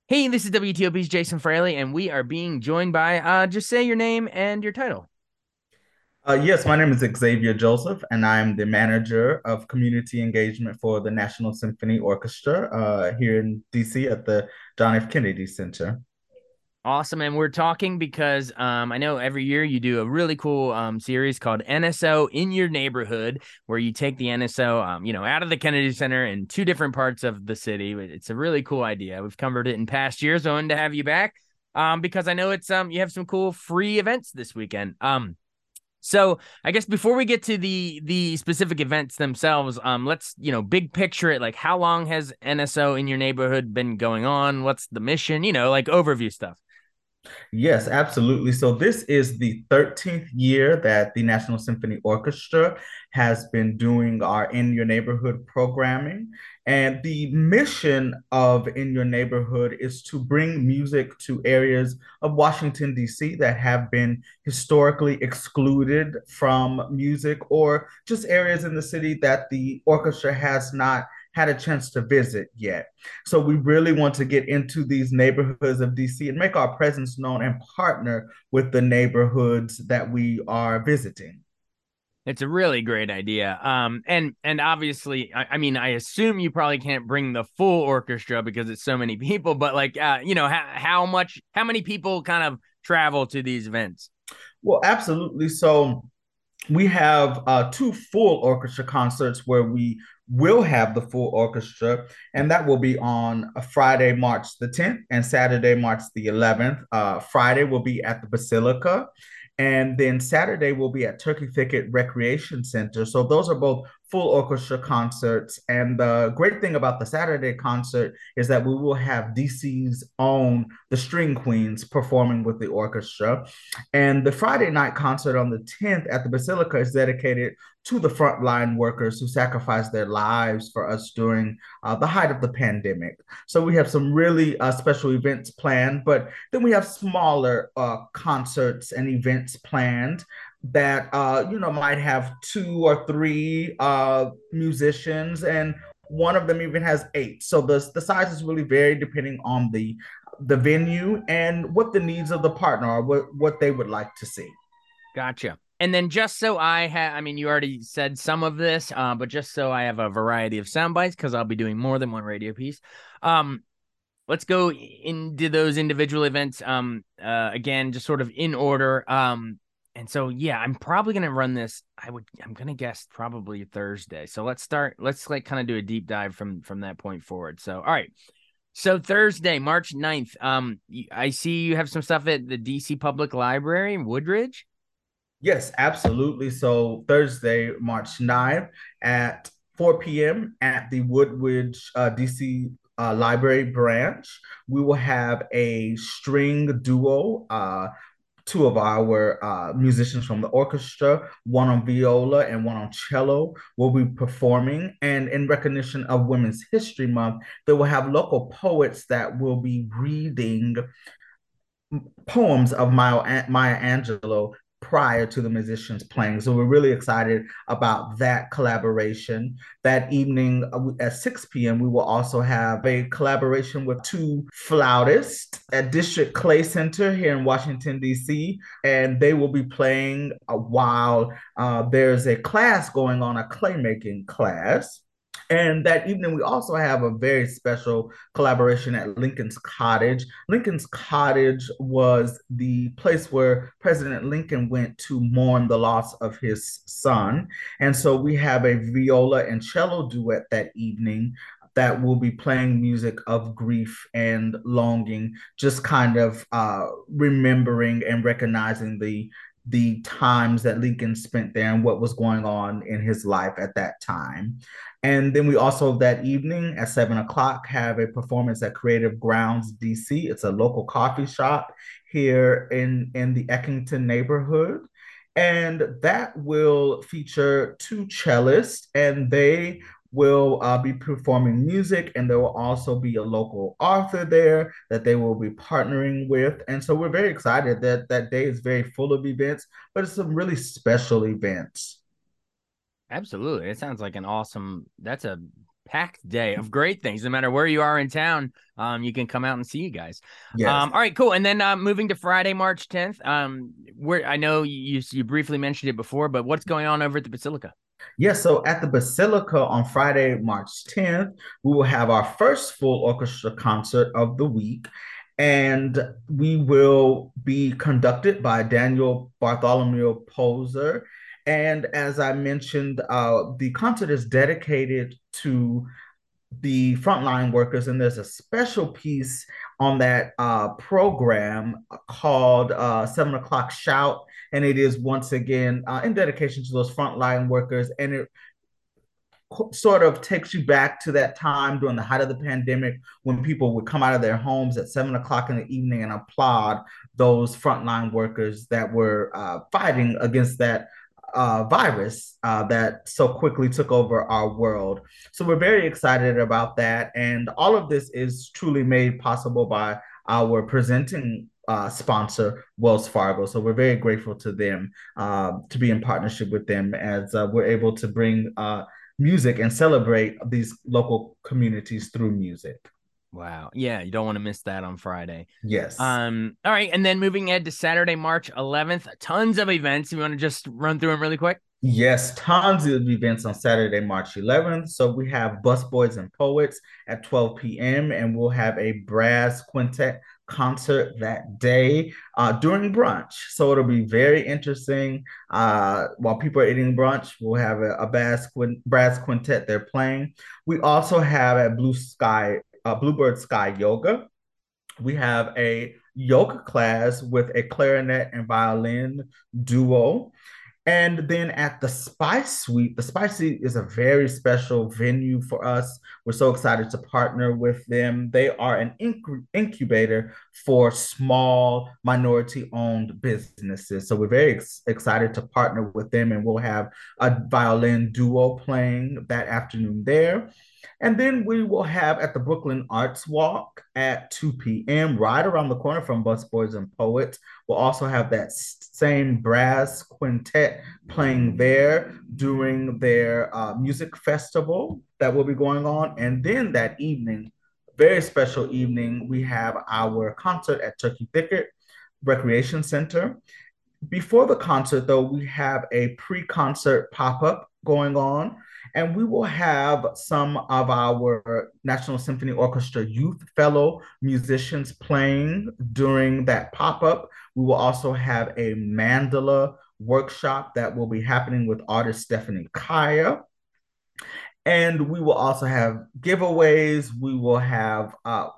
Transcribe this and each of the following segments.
Hey, this is WTOP's Jason Fraley, and we are being joined by just say your name and your title. Yes, my name is Xavier Joseph, and I'm the manager of community engagement for the National Symphony Orchestra here in DC at the John F. Kennedy Center. Awesome, and we're talking because I know every year you do a really cool series called NSO in Your Neighborhood, where you take the NSO out of the Kennedy Center in two different parts of the city. It's a really cool idea. We've covered it in past years. I wanted to have you back because I know it's you have some cool free events this weekend. So I guess before we get to the specific events themselves, let's big picture it. Like, how long has NSO in Your Neighborhood been going on? What's the mission? Like overview stuff. Yes, absolutely. So this is the 13th year that the National Symphony Orchestra has been doing our In Your Neighborhood programming. And the mission of In Your Neighborhood is to bring music to areas of Washington, D.C. that have been historically excluded from music, or just areas in the city that the orchestra has not had a chance to visit yet. So we really want to get into these neighborhoods of DC and make our presence known and partner with the neighborhoods that we are visiting. It's a really great idea. And obviously, I mean, I assume you probably can't bring the full orchestra because it's so many people. But like, how many people kind of travel to these events? Well, absolutely. So we have two full orchestra concerts where we will have the full orchestra, and that will be on a Friday, March the 10th, and Saturday, March the 11th. Friday will be at the Basilica, and then Saturday will be at Turkey Thicket Recreation Center. So those are both full orchestra concerts. And the great thing about the Saturday concert is that we will have DC's own the String Queens performing with the orchestra. And the Friday night concert on the 10th at the Basilica is dedicated to the frontline workers who sacrificed their lives for us during the height of the pandemic. So we have some really special events planned, but then we have smaller concerts and events planned that might have two or three musicians, and one of them even has eight. So the sizes really vary depending on the venue and what the needs of the partner are, what they would like to see. Gotcha. And then just so I mean, you already said some of this, but just so I have a variety of sound bites because I'll be doing more than one radio piece. Um, let's go into those individual events. Again, just sort of in order. And so yeah, I'm probably gonna run this. I'm gonna guess probably Thursday. So let's start. Let's like kind of do a deep dive from that point forward. So all right. So Thursday, March 9th. I see you have some stuff at the DC Public Library in Woodridge. Yes, absolutely. So Thursday, March 9th at 4 p.m. at the Woodridge DC Library branch, we will have a string duo. Two of our musicians from the orchestra, one on viola and one on cello, will be performing. And in recognition of Women's History Month, they will have local poets that will be reading poems of Maya Angelou prior to the musicians playing. So we're really excited about that collaboration. That evening at 6 p.m., we will also have a collaboration with two flautists at District Clay Center here in Washington, D.C. And they will be playing while there's a class going on, a claymaking class. And that evening, we also have a very special collaboration at Lincoln's Cottage. Lincoln's Cottage was the place where President Lincoln went to mourn the loss of his son. And so we have a viola and cello duet that evening that will be playing music of grief and longing, just kind of remembering and recognizing the times that Lincoln spent there and what was going on in his life at that time. And then we also that evening at 7 o'clock have a performance at Creative Grounds DC. It's a local coffee shop here in the Eckington neighborhood. And that will feature two cellists, and they will be performing music, and there will also be a local author there that they will be partnering with. And so we're very excited that that day is very full of events, but it's some really special events. Absolutely. It sounds like an awesome, that's a packed day of great things. No matter where you are in town, you can come out and see you guys. Yes. All right, cool. And then moving to Friday, March 10th. Where I know you briefly mentioned it before, but what's going on over at the Basilica? Yes, so at the Basilica on Friday, March 10th, we will have our first full orchestra concert of the week. And we will be conducted by Daniel Bartholomew Poser. And as I mentioned, the concert is dedicated to the frontline workers, and there's a special piece on that program called 7 o'clock Shout, and it is once again in dedication to those frontline workers, and it sort of takes you back to that time during the height of the pandemic when people would come out of their homes at 7 o'clock in the evening and applaud those frontline workers that were fighting against that virus that so quickly took over our world. So we're very excited about that. And all of this is truly made possible by our presenting sponsor, Wells Fargo. So we're very grateful to them to be in partnership with them as we're able to bring music and celebrate these local communities through music. Wow. Yeah, you don't want to miss that on Friday. Yes. All right, and then moving ahead to Saturday, March 11th, tons of events. You want to just run through them really quick? Yes, tons of events on Saturday, March 11th. So we have Busboys and Poets at 12 p.m. and we'll have a brass quintet concert that day during brunch. So it'll be very interesting. While people are eating brunch, we'll have a brass quintet they're playing. We also have at Bluebird Sky Yoga. We have a yoga class with a clarinet and violin duo. And then at the Spice Suite is a very special venue for us. We're so excited to partner with them. They are an incubator for small minority owned businesses. So we're very excited to partner with them, and we'll have a violin duo playing that afternoon there. And then we will have at the Brooklyn Arts Walk at 2 p.m., right around the corner from Busboys and Poets. We'll also have that same brass quintet playing there during their music festival that will be going on. And then that evening, very special evening, we have our concert at Turkey Thicket Recreation Center. Before the concert, though, we have a pre-concert pop-up going on, and we will have some of our National Symphony Orchestra Youth Fellow musicians playing during that pop-up. We will also have a mandala workshop that will be happening with artist Stephanie Kaya. And we will also have giveaways. We will have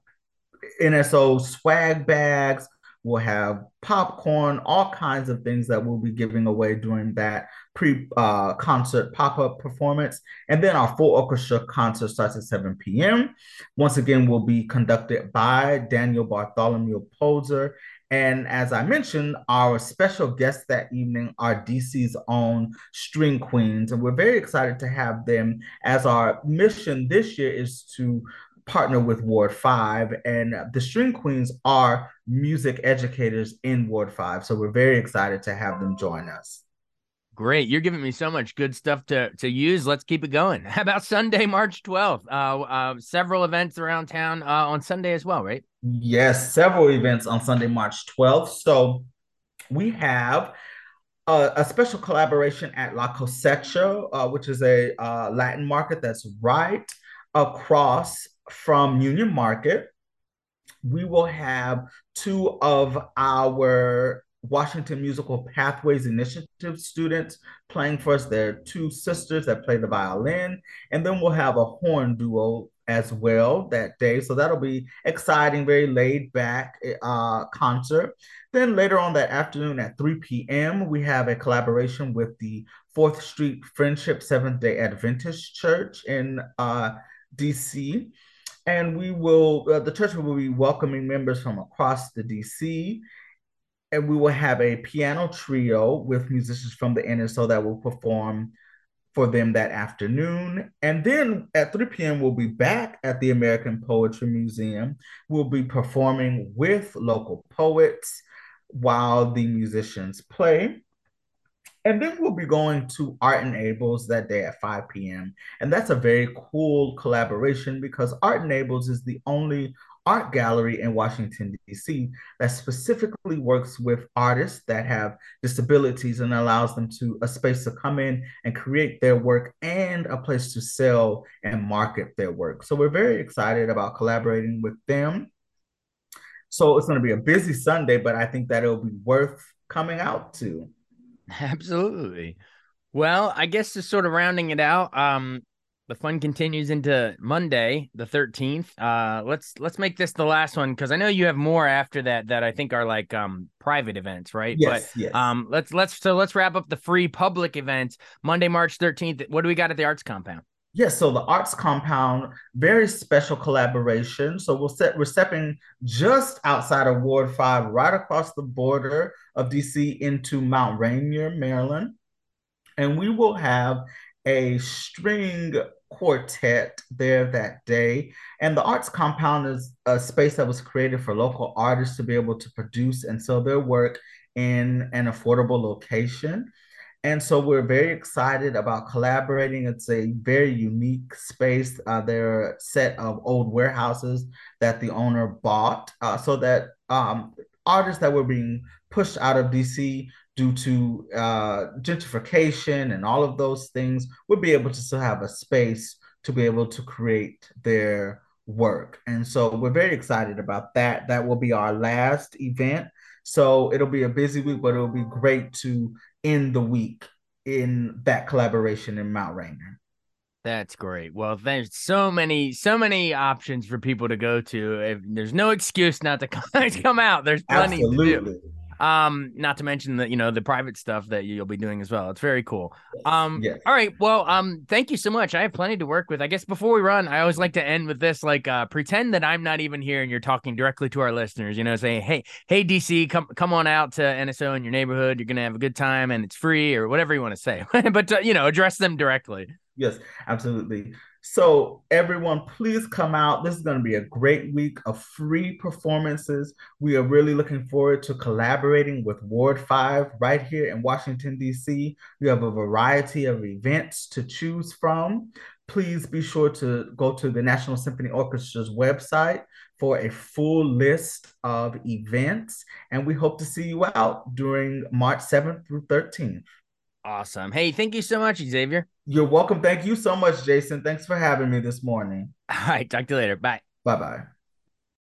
NSO swag bags. We'll have popcorn, all kinds of things that we'll be giving away during that pre-concert pop-up performance. And then our full orchestra concert starts at 7 p.m. Once again, will be conducted by Daniel Bartholomew Poser. And as I mentioned, our special guests that evening are DC's own String Queens. And we're very excited to have them, as our mission this year is to partner with Ward 5, and the String Queens are music educators in Ward 5. So we're very excited to have them join us. Great. You're giving me so much good stuff to use. Let's keep it going. How about Sunday, March 12th? Several events around town on Sunday as well, right? Yes, several events on Sunday, March 12th. So we have a special collaboration at La Cosecha, which is a Latin market that's right across from Union Market. We will have two of our Washington Musical Pathways Initiative students playing for us. They're two sisters that play the violin, and then we'll have a horn duo as well that day. So that'll be exciting, very laid back concert. Then later on that afternoon at 3 p.m., we have a collaboration with the 4th Street Friendship Seventh day Adventist Church in DC. And the church will be welcoming members from across the DC. And we will have a piano trio with musicians from the NSO that will perform for them that afternoon. And then at 3 p.m., we'll be back at the American Poetry Museum. We'll be performing with local poets while the musicians play. And then we'll be going to Art Enables that day at 5 p.m. And that's a very cool collaboration because Art Enables is the only art gallery in Washington, D.C. that specifically works with artists that have disabilities and allows them to a space to come in and create their work and a place to sell and market their work. So we're very excited about collaborating with them. So it's going to be a busy Sunday, but I think that it'll be worth coming out to. Absolutely. Well, I guess just sort of rounding it out, the fun continues into Monday, the 13th. Let's make this the last one because I know you have more after that that I think are like private events, right? But Yes, yes. let's wrap up the free public events. Monday, March 13th. What do we got at the Arts Compound? Yes, so the Arts Compound, very special collaboration. So we're stepping just outside of Ward 5, right across the border of DC into Mount Rainier, Maryland. And we will have a string quartet there that day. And the Arts Compound is a space that was created for local artists to be able to produce and sell their work in an affordable location. And so we're very excited about collaborating. It's a very unique space. There are a set of old warehouses that the owner bought so that artists that were being pushed out of DC due to gentrification and all of those things would be able to still have a space to be able to create their work. And so we're very excited about that. That will be our last event. So it'll be a busy week, but it'll be great to end the week in that collaboration in Mount Rainier. That's great. Well, there's so many options for people to go to. If there's no excuse not to come out. There's plenty to do. Absolutely. Not to mention that, the private stuff that you'll be doing as well. It's very cool. Yes. Yes. All right. Well, thank you so much. I have plenty to work with. I guess before we run, I always like to end with this, like, pretend that I'm not even here and you're talking directly to our listeners, saying, hey, DC, come on out to NSO in your neighborhood. You're going to have a good time and it's free or whatever you want to say, but, address them directly. Yes, absolutely. So, everyone, please come out. This is going to be a great week of free performances. We are really looking forward to collaborating with Ward 5 right here in Washington, D.C. We have a variety of events to choose from. Please be sure to go to the National Symphony Orchestra's website for a full list of events. And we hope to see you out during March 7th through 13th. Awesome. Hey, thank you so much, Xavier. You're welcome. Thank you so much, Jason. Thanks for having me this morning. All right. Talk to you later. Bye. Bye bye.